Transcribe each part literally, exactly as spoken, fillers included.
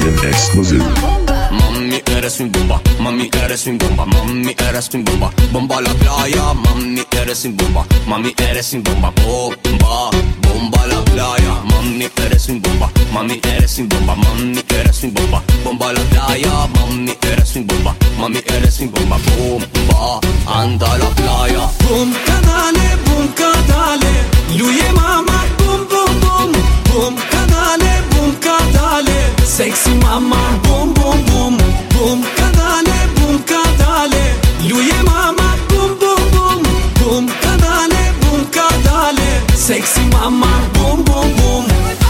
Exclusive. Mami, eres mi bomba, mami, eres mi bomba, mami, eres mi bomba. Bomba a la playa, mami, eres mi bomba, mami, eres mi bomba. Bomba, bomba a la playa, mami, eres mi bomba, mami, eres mi bomba, mami, eres mi bomba. Bomba a la playa, mami, eres mi bomba, mami, eres mi bomba. Bomba, anda a la playa. Bum kadale, bum kadale, luye mama, bum bum bum. Bum kadale, bum kadale, sexy mama, bum bum bum. Bum kadale, bum kadale, luye mama, bum bum bum. Bum kadale, bum kadale, sexy mama, bum bum bum.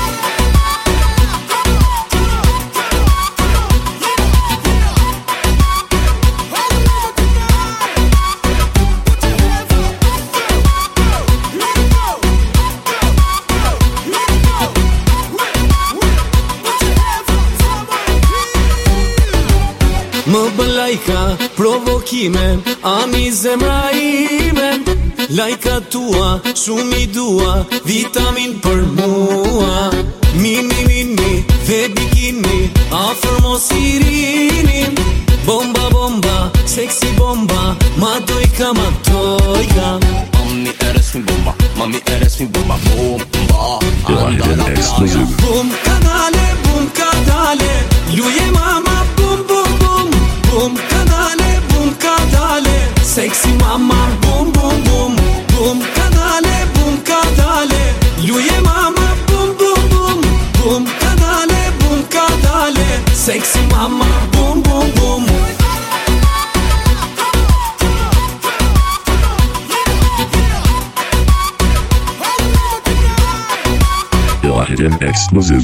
Më bën lajka, provokime, ani zemra ime. Lajka tua, shumë i dua, vitamin për mua. Mini, mini, dhe bikini, afër mos i rini. Bomba, bomba, sexy bomba, ma dojka, ma dojka. Mami, eres mi bomba, mami, eres mi bomba. Bomba, anda a la playa. Bum kadale, bum kadale, luje mama, bum bum bum. Bum kadale, bum kadale, sexy mama, bum bum bum. Bum kadale, bum kadale, luje mama, bum bum bum. Bum kadale, bum kadale, sexy mama, bum bum bum. Hidden Exclusive.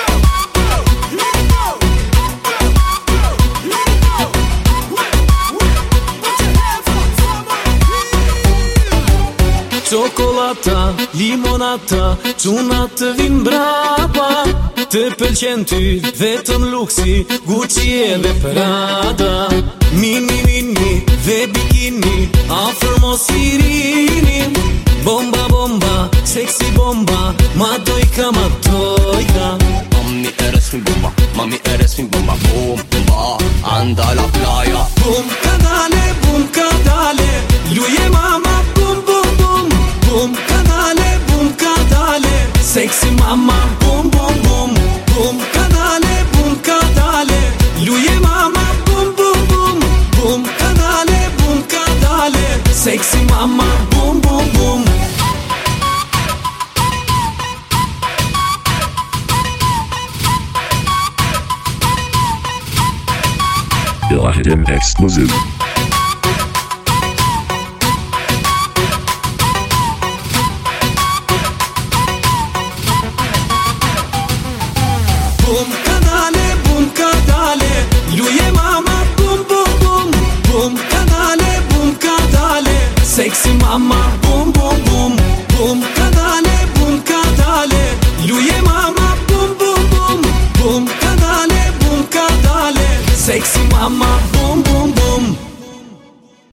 Çokolata, limonata, çuna të vin brapa. Të pëlqen ty, vetëm luksi, Gucci edhe Prada. Mini, mini, dhe bikini, afër mos i rini. Bomba, bomba, sexy bomba, ma dojka, ma dojka. Mami, eres mi bomba, mami, eres mi bomba. Bomba, anda a la playa. Bum kadale, bum kadale, luje mama, bum bum bum. Bum kadale, bum kadale, sexy mama, bum bum bum. Bum kadale, bum kadale, luje mama, bum bum bum. Bum kadale, bum kadale, sexy mama, bum bum bum. Hidden Exclusive. Bum kadale, bum kadale, luje mama, bum bum bum. Bum kadale, bum kadale, sexy mama, bum bum bum. Bum kadale, bum kadale, luje mama, bum bum bum. Bum kadale, bum kadale, sexy mama,